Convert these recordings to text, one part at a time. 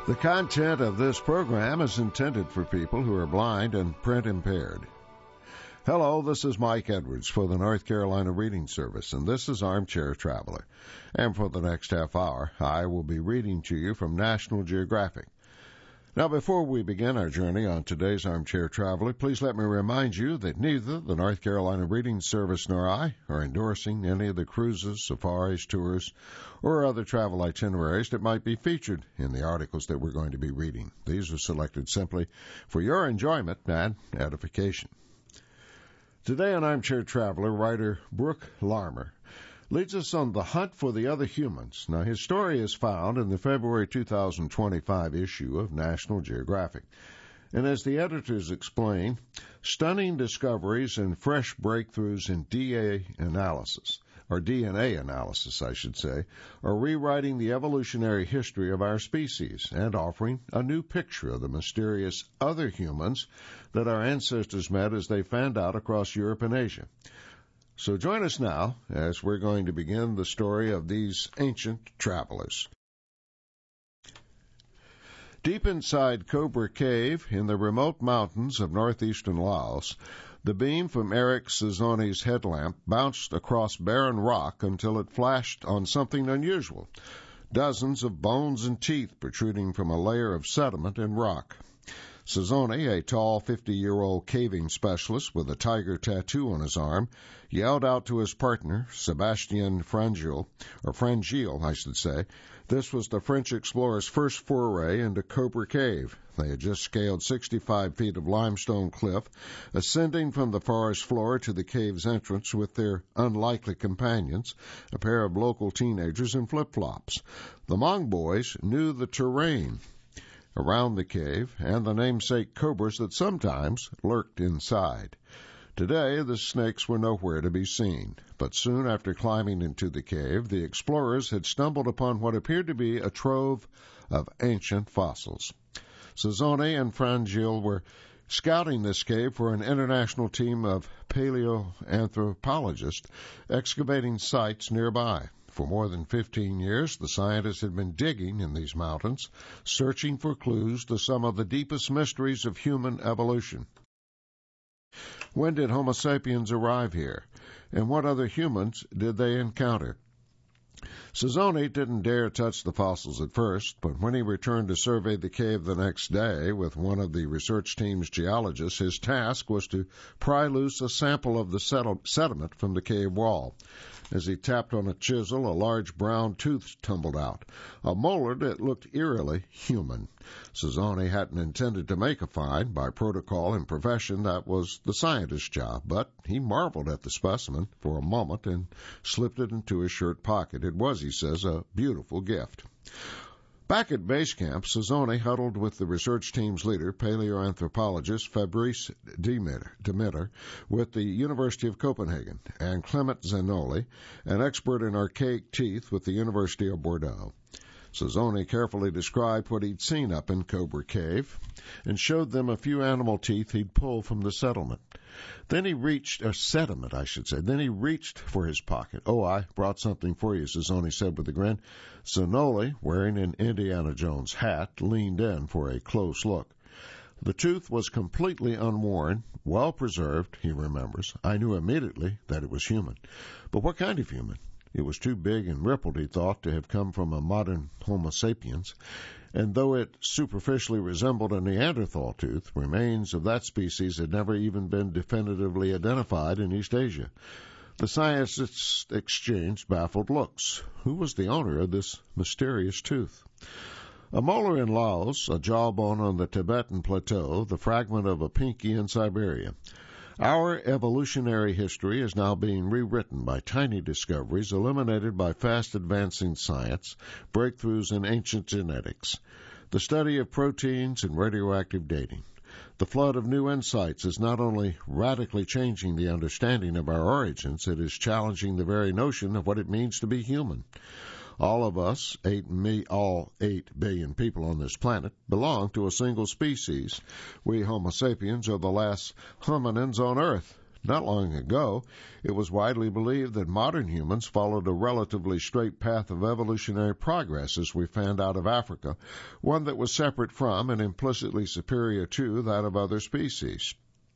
The content of this program is intended for people who are blind and print impaired. Hello, this is Mike Edwards for the North Carolina Reading Service, and this is Armchair Traveler. And for the next half hour, I will be reading to you from National Geographic. Now, before we begin our journey on today's Armchair Traveler, please let me remind you that neither the North Carolina Reading Service nor I are endorsing any of the cruises, safaris, tours, or other travel itineraries that might be featured in the articles that we're going to be reading. These are selected simply for your enjoyment and edification. Today on Armchair Traveler, writer Brooke Larmer leads us on the hunt for the other humans. Now, his story is found in the February 2025 issue of National Geographic. And as the editors explain, stunning discoveries and fresh breakthroughs in DNA analysis, I should say, are rewriting the evolutionary history of our species and offering a new picture of the mysterious other humans that our ancestors met as they fanned out across Europe and Asia. So join us now as we're going to begin the story of these ancient travelers. Deep inside Cobra Cave in the remote mountains of northeastern Laos, the beam from Eric Sazoni's headlamp bounced across barren rock until it flashed on something unusual, dozens of bones and teeth protruding from a layer of sediment and rock. Sazoni, a tall 50-year-old caving specialist with a tiger tattoo on his arm, yelled out to his partner, Sébastien Franjul, This was the French explorer's first foray into Cobra Cave. They had just scaled 65 feet of limestone cliff, ascending from the forest floor to the cave's entrance with their unlikely companions, a pair of local teenagers in flip-flops. The Hmong boys knew the terrain around the cave and the namesake cobras that sometimes lurked inside. Today, the snakes were nowhere to be seen, but soon after climbing into the cave, the explorers had stumbled upon what appeared to be a trove of ancient fossils. Sazoni and Franjul were scouting this cave for an international team of paleoanthropologists excavating sites nearby. For more than 15 years, the scientists had been digging in these mountains, searching for clues to some of the deepest mysteries of human evolution. When did Homo sapiens arrive here, and what other humans did they encounter? Sazoni didn't dare touch the fossils at first, but when he returned to survey the cave the next day with one of the research team's geologists, his task was to pry loose a sample of the sediment from the cave wall. As he tapped on a chisel, a large brown tooth tumbled out, a molar that looked eerily human. Sazoni hadn't intended to make a find. By protocol and profession, that was the scientist's job, but he marveled at the specimen for a moment and slipped it into his shirt pocket. It was, he says, a beautiful gift. Back at base camp, Sazoni huddled with the research team's leader, paleoanthropologist Fabrice Demeter, with the University of Copenhagen, and Clement Zanoli, an expert in archaic teeth with the University of Bordeaux. Sazoni carefully described what he'd seen up in Cobra Cave and showed them a few animal teeth he'd pulled from the sediment. Then he reached for his pocket. "Oh, I brought something for you," Sazoni said with a grin. Zanoli, wearing an Indiana Jones hat, leaned in for a close look. The tooth was completely unworn, well preserved, he remembers. I knew immediately that it was human. But what kind of human? It was too big and rippled, he thought, to have come from a modern Homo sapiens, and though it superficially resembled a Neanderthal tooth, remains of that species had never even been definitively identified in East Asia. The scientists exchanged baffled looks. Who was the owner of this mysterious tooth? A molar in Laos, a jawbone on the Tibetan plateau, the fragment of a pinky in Siberia. Our evolutionary history is now being rewritten by tiny discoveries illuminated by fast-advancing science, breakthroughs in ancient genetics, the study of proteins and radioactive dating. The flood of new insights is not only radically changing the understanding of our origins, it is challenging the very notion of what it means to be human. All of us, 8 billion people on this planet, belong to a single species. We Homo sapiens are the last hominins on Earth. Not long ago, it was widely believed that modern humans followed a relatively straight path of evolutionary progress as we found out of Africa, one that was separate from and implicitly superior to that of other species.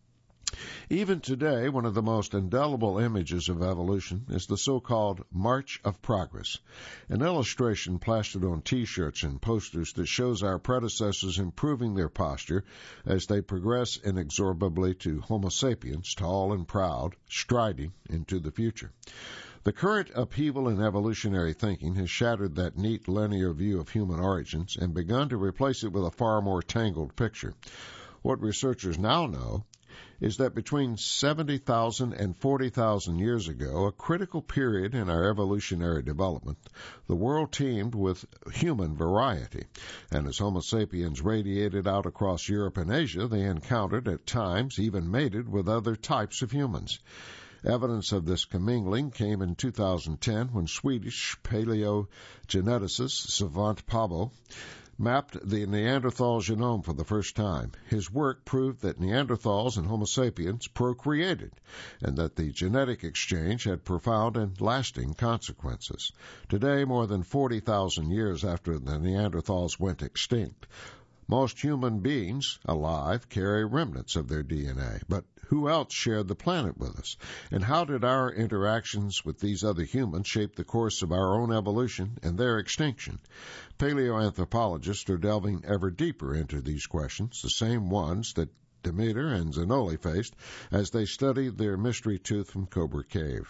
Even today, one of the most indelible images of evolution is the so-called March of Progress, an illustration plastered on T-shirts and posters that shows our predecessors improving their posture as they progress inexorably to Homo sapiens, tall and proud, striding into the future. The current upheaval in evolutionary thinking has shattered that neat linear view of human origins and begun to replace it with a far more tangled picture. What researchers now know is that between 70,000 and 40,000 years ago, a critical period in our evolutionary development, the world teemed with human variety, and as Homo sapiens radiated out across Europe and Asia, they encountered, at times, even mated with other types of humans. Evidence of this commingling came in 2010 when Swedish paleogeneticist Svante Pääbo mapped the Neanderthal genome for the first time. His work proved that Neanderthals and Homo sapiens procreated, and that the genetic exchange had profound and lasting consequences. Today, more than 40,000 years after the Neanderthals went extinct, most human beings alive carry remnants of their DNA. But who else shared the planet with us? And how did our interactions with these other humans shape the course of our own evolution and their extinction? Paleoanthropologists are delving ever deeper into these questions, the same ones that Demeter and Zanoli faced as they studied their mystery tooth from Cobra Cave.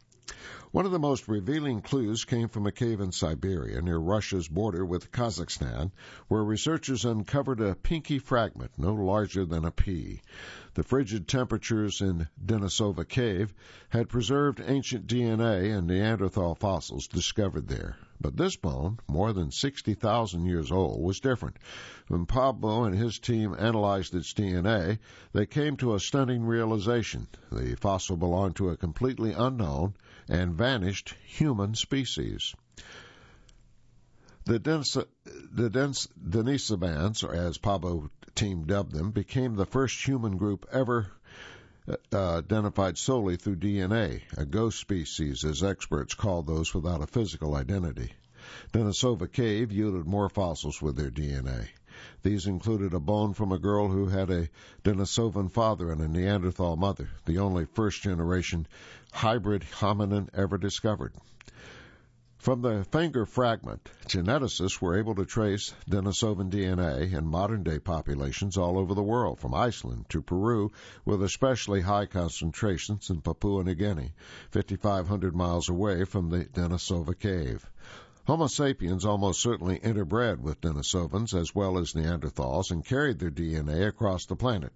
One of the most revealing clues came from a cave in Siberia near Russia's border with Kazakhstan, where researchers uncovered a pinky fragment no larger than a pea. The frigid temperatures in Denisova Cave had preserved ancient DNA and Neanderthal fossils discovered there. But this bone, more than 60,000 years old, was different. When Pääbo and his team analyzed its DNA, they came to a stunning realization. The fossil belonged to a completely unknown and vanished human species. The Denisovans, or as Pääbo team dubbed them, became the first human group ever identified solely through DNA, a ghost species, as experts call those without a physical identity. Denisova Cave yielded more fossils with their DNA. These included a bone from a girl who had a Denisovan father and a Neanderthal mother, the only first-generation hybrid hominin ever discovered. From the finger fragment, geneticists were able to trace Denisovan DNA in modern-day populations all over the world, from Iceland to Peru, with especially high concentrations in Papua New Guinea, 5,500 miles away from the Denisova Cave. Homo sapiens almost certainly interbred with Denisovans as well as Neanderthals and carried their DNA across the planet.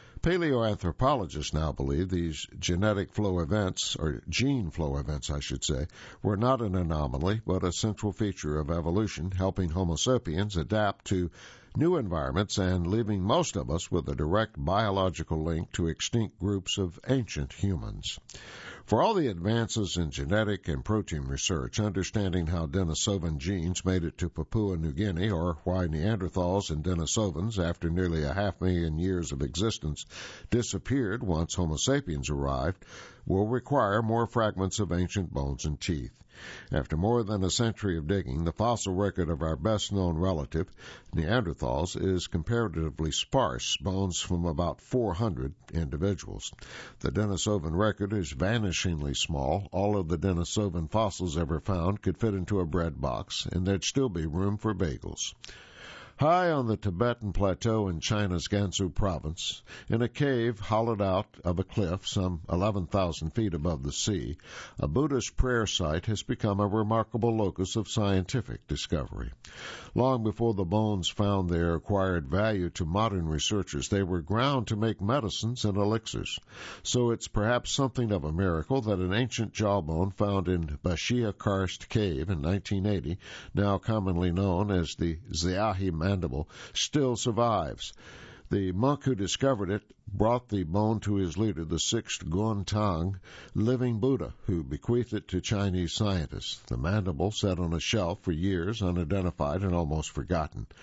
Paleoanthropologists now believe these genetic flow events, or gene flow events, I should say, were not an anomaly, but a central feature of evolution, helping Homo sapiens adapt to new environments and leaving most of us with a direct biological link to extinct groups of ancient humans. For all the advances in genetic and protein research, understanding how Denisovan genes made it to Papua New Guinea, or why Neanderthals and Denisovans, after nearly 500,000 years of existence, disappeared once Homo sapiens arrived, will require more fragments of ancient bones and teeth. After more than a century of digging, the fossil record of our best-known relative, Neanderthals, is comparatively sparse, bones from about 400 individuals. The Denisovan record is vanishingly small. All of the Denisovan fossils ever found could fit into a bread box, and there'd still be room for bagels. High on the Tibetan Plateau in China's Gansu province, in a cave hollowed out of a cliff some 11,000 feet above the sea, a Buddhist prayer site has become a remarkable locus of scientific discovery. Long before the bones found there acquired value to modern researchers, they were ground to make medicines and elixirs. So it's perhaps something of a miracle that an ancient jawbone found in Bashia Karst Cave in 1980, now commonly known as the Xiahi mandible, still survives. The monk who discovered it brought the bone to his leader, the sixth Guantang living Buddha, who bequeathed it to Chinese scientists. The mandible sat on a shelf for years, unidentified and almost forgotten.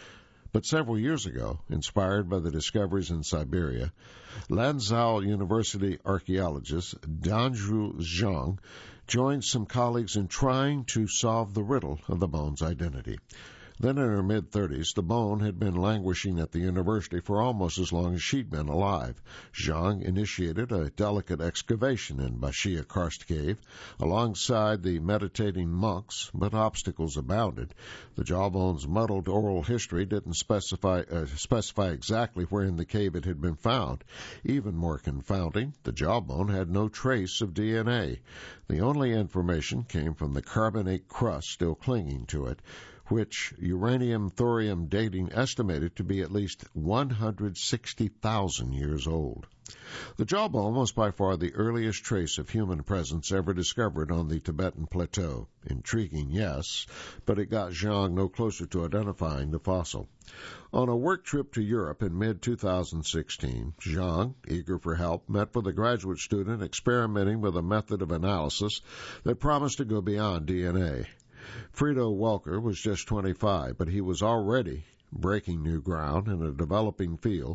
But several years ago, inspired by the discoveries in Siberia, Lanzhou University archaeologist Danzhu Zhang joined some colleagues in trying to solve the riddle of the bone's identity. Then in her mid-30s, the bone had been languishing at the university for almost as long as she'd been alive. Zhang initiated a delicate excavation in Bashia Karst Cave alongside the meditating monks, but obstacles abounded. The jawbone's muddled oral history didn't specify exactly where in the cave it had been found. Even more confounding, the jawbone had no trace of DNA. The only information came from the carbonate crust still clinging to it, which uranium-thorium dating estimated to be at least 160,000 years old. The jawbone was by far the earliest trace of human presence ever discovered on the Tibetan Plateau. Intriguing, yes, but it got Zhang no closer to identifying the fossil. On a work trip to Europe in mid-2016, Zhang, eager for help, met with a graduate student experimenting with a method of analysis that promised to go beyond DNA. Frido Welker was just 25, but he was already breaking new ground in a developing field,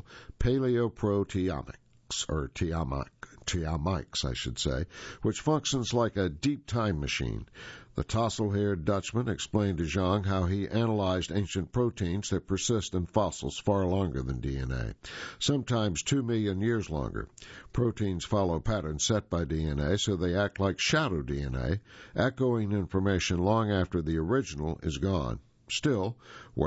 paleoproteomics, or teomics, I should say, which functions like a deep time machine. The tousled-haired Dutchman explained to Zhang how he analyzed ancient proteins that persist in fossils far longer than DNA, sometimes 2 million years longer. Proteins follow patterns set by DNA, so they act like shadow DNA, echoing information long after the original is gone. Still,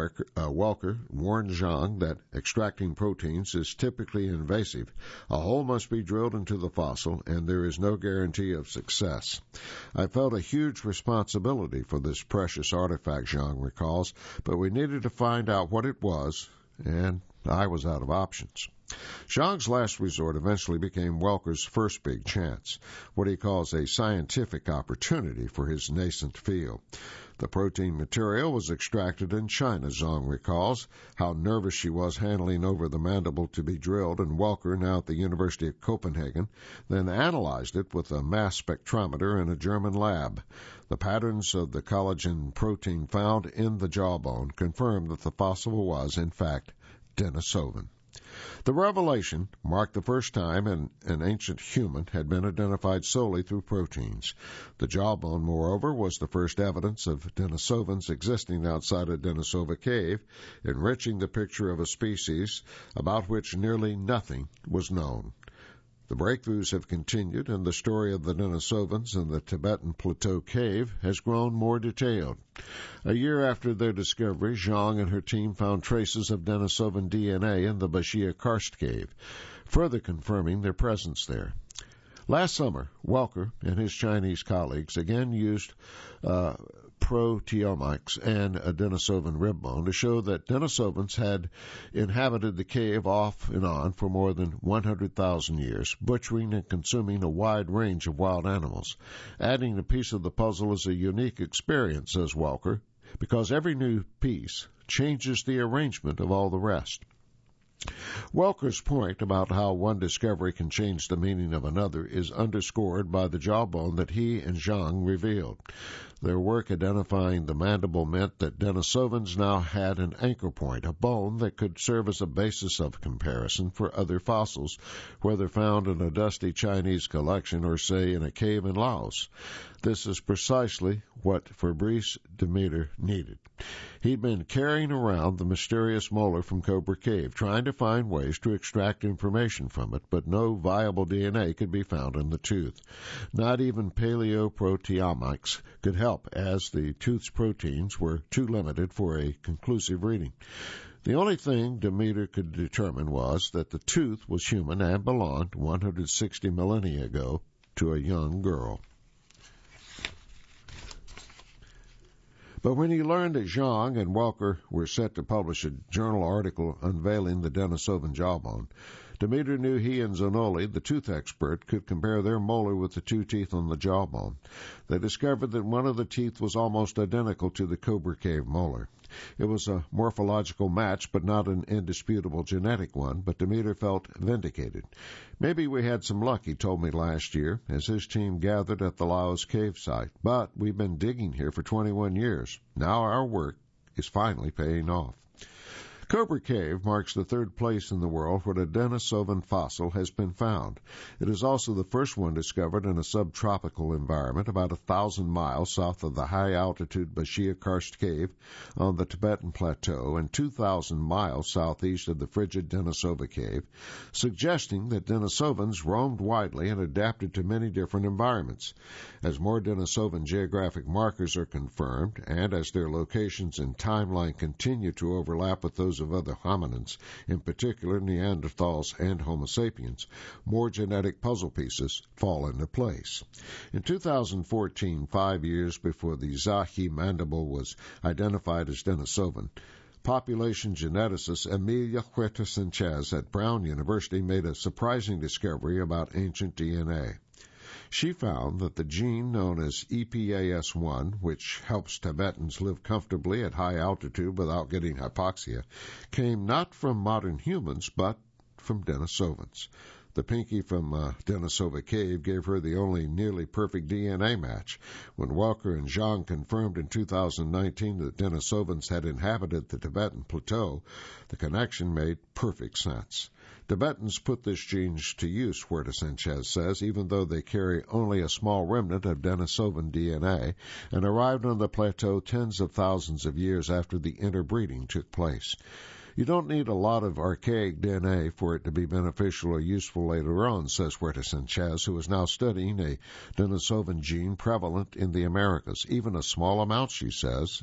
Welker warned Zhang that extracting proteins is typically invasive. A hole must be drilled into the fossil, and there is no guarantee of success. I felt a huge responsibility for this precious artifact, Zhang recalls, but we needed to find out what it was, and I was out of options. Zhang's last resort eventually became Welker's first big chance, what he calls a scientific opportunity for his nascent field. The protein material was extracted in China, Zhang recalls, how nervous she was handing over the mandible to be drilled, and Welker, now at the University of Copenhagen, then analyzed it with a mass spectrometer in a German lab. The patterns of the collagen protein found in the jawbone confirmed that the fossil was, in fact, Denisovan. The revelation marked the first time an ancient human had been identified solely through proteins. The jawbone, moreover, was the first evidence of Denisovans existing outside a Denisova cave, enriching the picture of a species about which nearly nothing was known. The breakthroughs have continued, and the story of the Denisovans in the Tibetan Plateau Cave has grown more detailed. A year after their discovery, Zhang and her team found traces of Denisovan DNA in the Bashia Karst Cave, further confirming their presence there. Last summer, Welker and his Chinese colleagues again used proteomics and a Denisovan rib bone to show that Denisovans had inhabited the cave off and on for more than 100,000 years, butchering and consuming a wide range of wild animals. Adding a piece of the puzzle is a unique experience, says Welker, because every new piece changes the arrangement of all the rest. Welker's point about how one discovery can change the meaning of another is underscored by the jawbone that he and Zhang revealed. Their work identifying the mandible meant that Denisovans now had an anchor point, a bone that could serve as a basis of comparison for other fossils, whether found in a dusty Chinese collection or, say, in a cave in Laos. This is precisely what Fabrice Demeter needed. He'd been carrying around the mysterious molar from Cobra Cave, trying to find ways to extract information from it, but no viable DNA could be found in the tooth. Not even paleoproteomics could help, as the tooth's proteins were too limited for a conclusive reading. The only thing Demeter could determine was that the tooth was human and belonged 160 millennia ago to a young girl. But when he learned that Zhang and Welker were set to publish a journal article unveiling the Denisovan jawbone, Demeter knew he and Zanoli, the tooth expert, could compare their molar with the two teeth on the jawbone. They discovered that one of the teeth was almost identical to the Cobra Cave molar. It was a morphological match, but not an indisputable genetic one, but Demeter felt vindicated. Maybe we had some luck, he told me last year, as his team gathered at the Laos cave site. But we've been digging here for 21 years. Now our work is finally paying off. Cobra Cave marks the third place in the world where a Denisovan fossil has been found. It is also the first one discovered in a subtropical environment about 1,000 miles south of the high-altitude Bashia Karst Cave on the Tibetan Plateau and 2,000 miles southeast of the frigid Denisova Cave, suggesting that Denisovans roamed widely and adapted to many different environments. As more Denisovan geographic markers are confirmed, and as their locations and timeline continue to overlap with those of other hominins, in particular Neanderthals and Homo sapiens, more genetic puzzle pieces fall into place. In 2014, 5 years before the Zahi mandible was identified as Denisovan, population geneticist Emilia Huerta Sanchez at Brown University made a surprising discovery about ancient DNA. She found that the gene known as EPAS1, which helps Tibetans live comfortably at high altitude without getting hypoxia, came not from modern humans, but from Denisovans. The pinky from Denisova Cave gave her the only nearly perfect DNA match. When Welker and Zhang confirmed in 2019 that Denisovans had inhabited the Tibetan plateau, the connection made perfect sense. Tibetans put this gene to use, Huerta Sanchez says, even though they carry only a small remnant of Denisovan DNA, and arrived on the plateau tens of thousands of years after the interbreeding took place. You don't need a lot of archaic DNA for it to be beneficial or useful later on, says Huerta Sanchez, who is now studying a Denisovan gene prevalent in the Americas. Even a small amount, she says,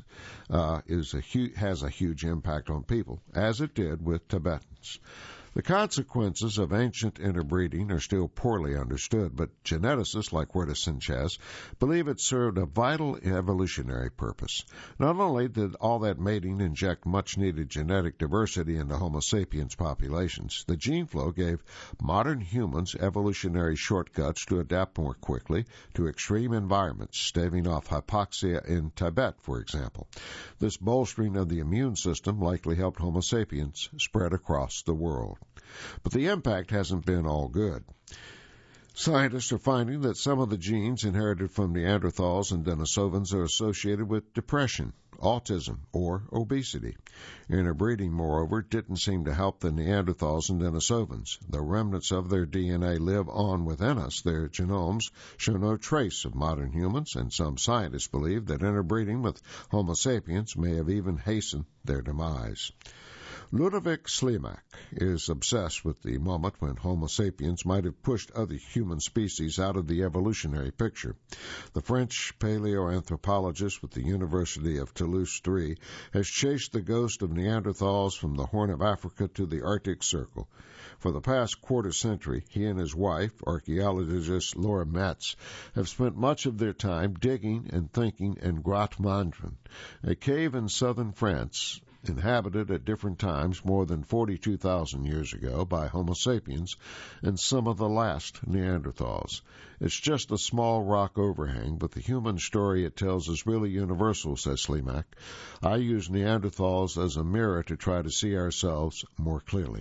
has a huge impact on people, as it did with Tibetans. The consequences of ancient interbreeding are still poorly understood, but geneticists like Huerta Sanchez believe it served a vital evolutionary purpose. Not only did all that mating inject much-needed genetic diversity into Homo sapiens populations, the gene flow gave modern humans evolutionary shortcuts to adapt more quickly to extreme environments, staving off hypoxia in Tibet, for example. This bolstering of the immune system likely helped Homo sapiens spread across the world. But the impact hasn't been all good. Scientists are finding that some of the genes inherited from Neanderthals and Denisovans are associated with depression, autism, or obesity. Interbreeding, moreover, didn't seem to help the Neanderthals and Denisovans. The remnants of their DNA live on within us. Their genomes show no trace of modern humans, and some scientists believe that interbreeding with Homo sapiens may have even hastened their demise. Ludovic Slimak is obsessed with the moment when Homo sapiens might have pushed other human species out of the evolutionary picture. The French paleoanthropologist with the University of Toulouse III has chased the ghost of Neanderthals from the Horn of Africa to the Arctic Circle. For the past quarter century, he and his wife, archaeologist Laura Metz, have spent much of their time digging and thinking in Grotte Mandrin, a cave in southern France, inhabited at different times more than 42,000 years ago by Homo sapiens and some of the last Neanderthals. It's just a small rock overhang, but the human story it tells is really universal, says Slimak. I use Neanderthals as a mirror to try to see ourselves more clearly.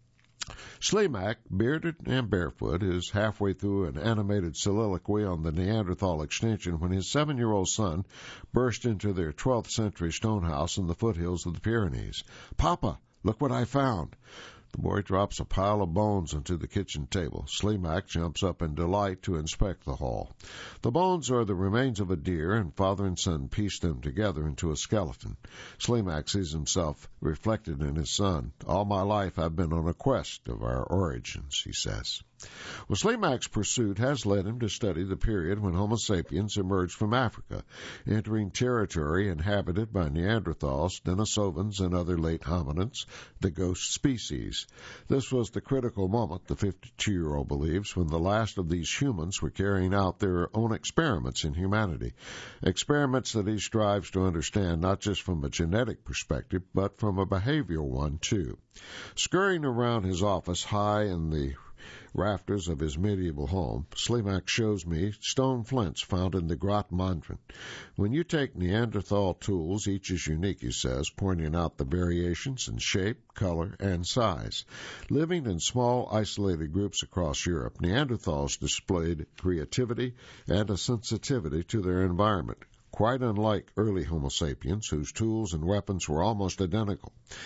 Slimak, bearded and barefoot, is halfway through an animated soliloquy on the Neanderthal extinction when his 7-year-old son burst into their 12th century stone house in the foothills of the Pyrenees. "Papa, look what I found." The boy drops a pile of bones onto the kitchen table. Slimak jumps up in delight to inspect the haul. The bones are the remains of a deer, and father and son piece them together into a skeleton. Slimak sees himself reflected in his son. "All my life I've been on a quest of our origins," he says. Well, Slimak's pursuit has led him to study the period when Homo sapiens emerged from Africa, entering territory inhabited by Neanderthals, Denisovans, and other late hominins, the ghost species. This was the critical moment, the 52-year-old believes, when the last of these humans were carrying out their own experiments in humanity, experiments that he strives to understand not just from a genetic perspective, but from a behavioral one, too. Scurrying around his office high in the rafters of his medieval home, Slimak shows me stone flints found in the Grotte Mandrin. When you take Neanderthal tools, each is unique, he says, pointing out the variations in shape, color, and size. Living in small, isolated groups across Europe, Neanderthals displayed creativity and a sensitivity to their environment, quite unlike early Homo sapiens, whose tools and weapons were almost identical.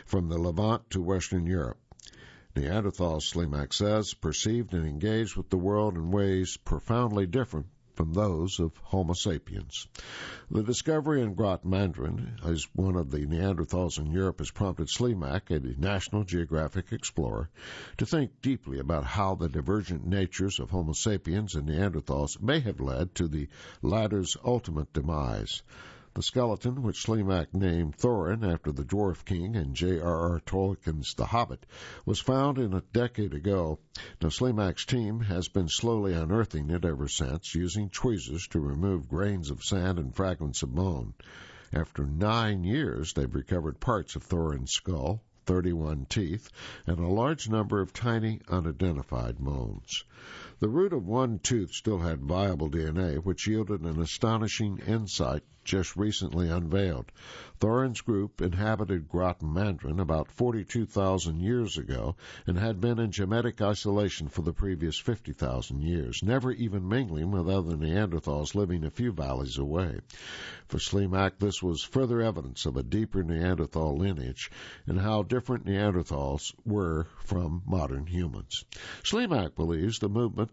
from the Levant to Western Europe. Neanderthals, Slimak says, perceived and engaged with the world in ways profoundly different from those of Homo sapiens. The discovery in Groot Mandren as one of the Neanderthals in Europe has prompted Slimak, a National Geographic explorer, to think deeply about how the divergent natures of Homo sapiens and Neanderthals may have led to the latter's ultimate demise. The skeleton, which Slimak named Thorin after the Dwarf King in J.R.R. Tolkien's The Hobbit, was found in a decade ago. Now, Slimak's team has been slowly unearthing it ever since, using tweezers to remove grains of sand and fragments of bone. After 9 years, they've recovered parts of Thorin's skull, 31 teeth, and a large number of tiny, unidentified bones. The root of one tooth still had viable DNA, which yielded an astonishing insight just recently unveiled. Thorin's group inhabited Groot Mandren about 42,000 years ago and had been in genetic isolation for the previous 50,000 years, never even mingling with other Neanderthals living a few valleys away. For Slimak, this was further evidence of a deeper Neanderthal lineage and how different Neanderthals were from modern humans. Slimak believes the moment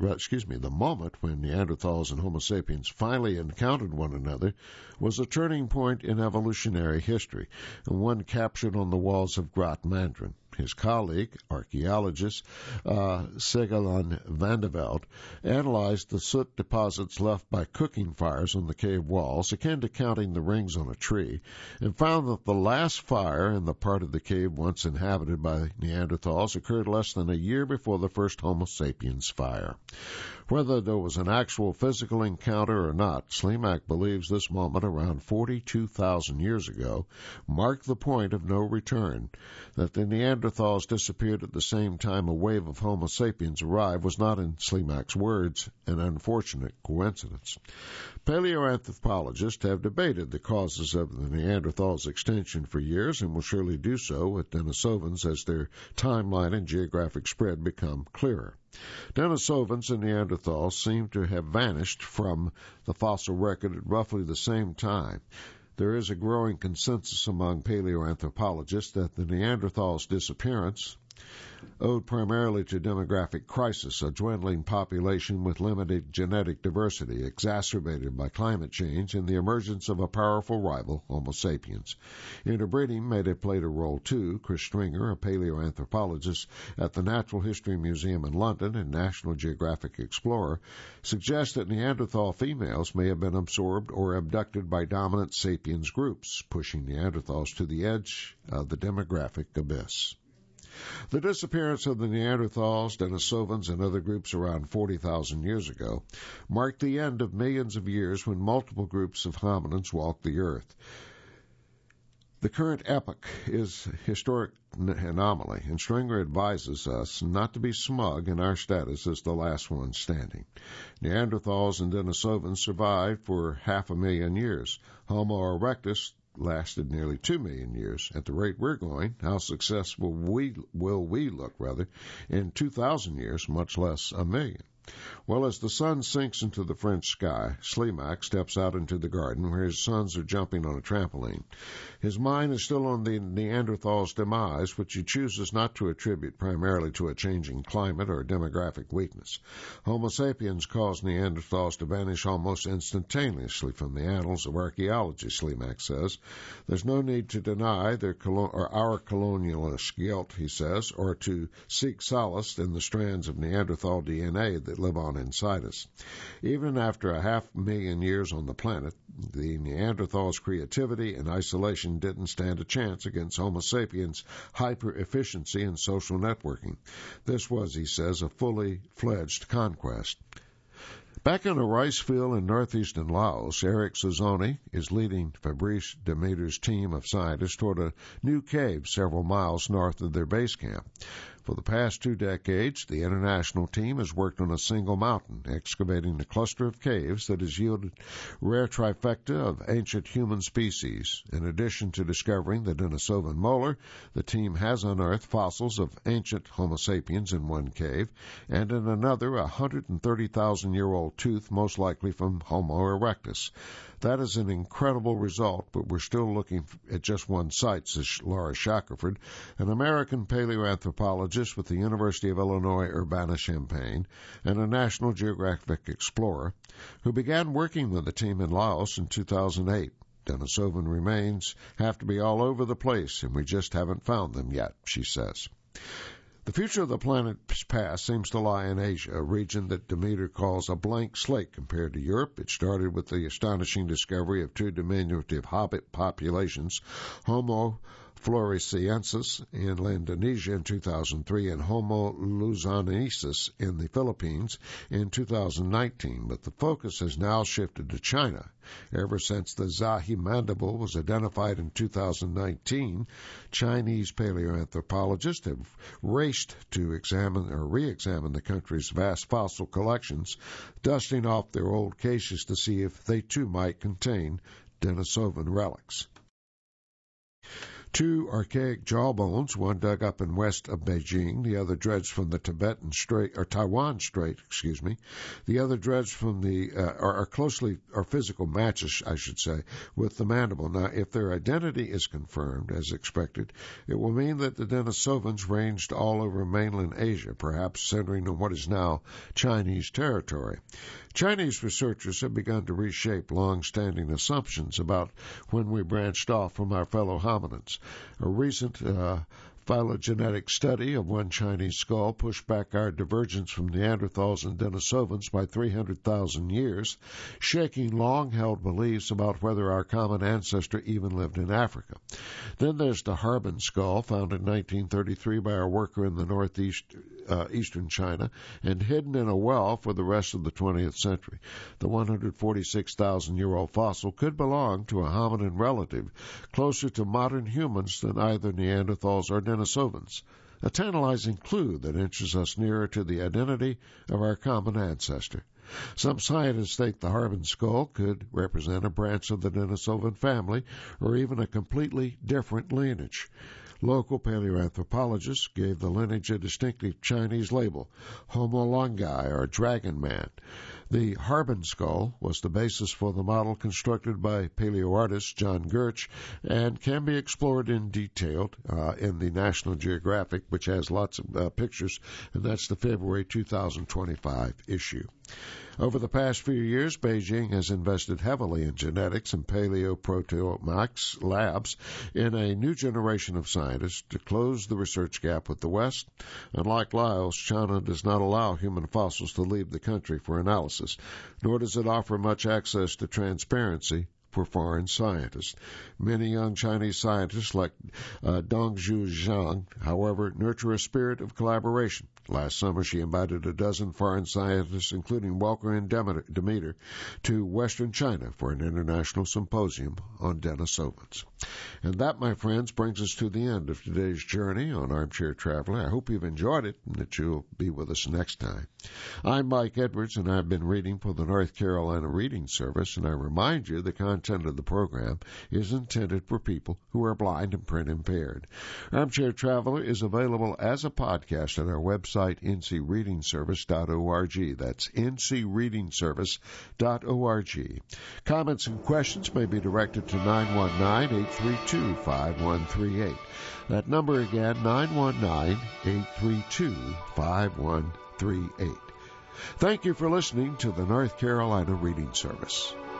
when Neanderthals and Homo sapiens finally encountered one another was a turning point in evolutionary history, and one captured on the walls of Groot Mandren. His colleague, archaeologist Segelan van der Velde, analyzed the soot deposits left by cooking fires on the cave walls, akin to counting the rings on a tree, and found that the last fire in the part of the cave once inhabited by Neanderthals occurred less than a year before the first Homo sapiens fire. Whether there was an actual physical encounter or not, Slimak believes this moment around 42,000 years ago marked the point of no return. That the Neanderthals disappeared at the same time a wave of Homo sapiens arrived was not, in Slimak's words, an unfortunate coincidence. Paleoanthropologists have debated the causes of the Neanderthals' extinction for years and will surely do so with Denisovans as their timeline and geographic spread become clearer. Denisovans and Neanderthals seem to have vanished from the fossil record at roughly the same time. There is a growing consensus among paleoanthropologists that the Neanderthals' disappearance owed primarily to demographic crisis, a dwindling population with limited genetic diversity, exacerbated by climate change and the emergence of a powerful rival, Homo sapiens. Interbreeding may have played a role too. Chris Stringer, a paleoanthropologist at the Natural History Museum in London and National Geographic explorer, suggests that Neanderthal females may have been absorbed or abducted by dominant sapiens groups, pushing Neanderthals to the edge of the demographic abyss. The disappearance of the Neanderthals, Denisovans, and other groups around 40,000 years ago marked the end of millions of years when multiple groups of hominins walked the earth. The current epoch is a historic anomaly, and Stringer advises us not to be smug in our status as the last one standing. Neanderthals and Denisovans survived for 500,000 years. Homo erectus lasted nearly 2 million years. At the rate we're going, how successful will we look in 2,000 years, much less a million? Well, as the sun sinks into the French sky, Slimak steps out into the garden where his sons are jumping on a trampoline. His mind is still on the Neanderthal's demise, which he chooses not to attribute primarily to a changing climate or demographic weakness. Homo sapiens caused Neanderthals to vanish almost instantaneously from the annals of archaeology, Slimak says. There's no need to deny our colonialist guilt, he says, or to seek solace in the strands of Neanderthal DNA that live on inside us. Even after 500,000 years on the planet, the Neanderthals' creativity and isolation didn't stand a chance against Homo sapiens' hyper-efficiency and social networking. This was, he says, a fully fledged conquest. Back in a rice field in northeastern Laos, Eric Sazoni is leading Fabrice Demeter's team of scientists toward a new cave several miles north of their base camp. For the past 2 decades, the international team has worked on a single mountain, excavating the cluster of caves that has yielded rare trifecta of ancient human species. In addition to discovering the Denisovan molar, the team has unearthed fossils of ancient Homo sapiens in one cave, and in another a 130,000-year-old tooth, most likely from Homo erectus. That is an incredible result, but we're still looking at just one site, says Laura Shackelford, an American paleoanthropologist with the University of Illinois Urbana-Champaign and a National Geographic explorer, who began working with the team in Laos in 2008. Denisovan remains have to be all over the place, and we just haven't found them yet, she says. The future of the planet's past seems to lie in Asia, a region that Demeter calls a blank slate compared to Europe. It started with the astonishing discovery of 2 diminutive hobbit populations, Homo floresiensis in Indonesia in 2003 and Homo luzonensis in the Philippines in 2019. But the focus has now shifted to China. Ever since the Zahi mandible was identified in 2019, Chinese paleoanthropologists have raced to re-examine the country's vast fossil collections, dusting off their old caches to see if they too might contain Denisovan relics. 2 archaic jawbones, one dug up in west of Beijing, the other dredged from the Taiwan Strait, The other dredged from are physical matches, I should say, with the mandible. Now, if their identity is confirmed, as expected, it will mean that the Denisovans ranged all over mainland Asia, perhaps centering on what is now Chinese territory. Chinese researchers have begun to reshape long-standing assumptions about when we branched off from our fellow hominins. A recent phylogenetic study of one Chinese skull pushed back our divergence from Neanderthals and Denisovans by 300,000 years, shaking long-held beliefs about whether our common ancestor even lived in Africa. Then there's the Harbin skull, found in 1933 by a worker in the eastern China and hidden in a well for the rest of the 20th century. The 146,000-year-old fossil could belong to a hominin relative closer to modern humans than either Neanderthals or Denisovans, a tantalizing clue that inches us nearer to the identity of our common ancestor. Some scientists think the Harbin skull could represent a branch of the Denisovan family or even a completely different lineage. Local paleoanthropologists gave the lineage a distinctive Chinese label, Homo longi, or dragon man. The Harbin skull was the basis for the model constructed by paleoartist John Gertsch and can be explored in detail in the National Geographic, which has lots of pictures, and that's the February 2025 issue. Over the past few years, Beijing has invested heavily in genetics and paleoproteomics labs in a new generation of scientists to close the research gap with the West. Unlike Laos, China does not allow human fossils to leave the country for analysis, nor does it offer much access to transparency for foreign scientists. Many young Chinese scientists like Dongzhu Zhang, however, nurture a spirit of collaboration. Last summer, she invited a dozen foreign scientists, including Welker and Demeter, to Western China for an international symposium on Denisovans. And that, my friends, brings us to the end of today's journey on Armchair Traveler. I hope you've enjoyed it and that you'll be with us next time. I'm Mike Edwards, and I've been reading for the North Carolina Reading Service, and I remind you the content of the program is intended for people who are blind and print impaired. Armchair Traveler is available as a podcast at our website, ncreadingservice.org. That's ncreadingservice.org. Comments and questions may be directed to 919-832-5138. That number again, 919-832-5138. Thank you for listening to the North Carolina Reading Service.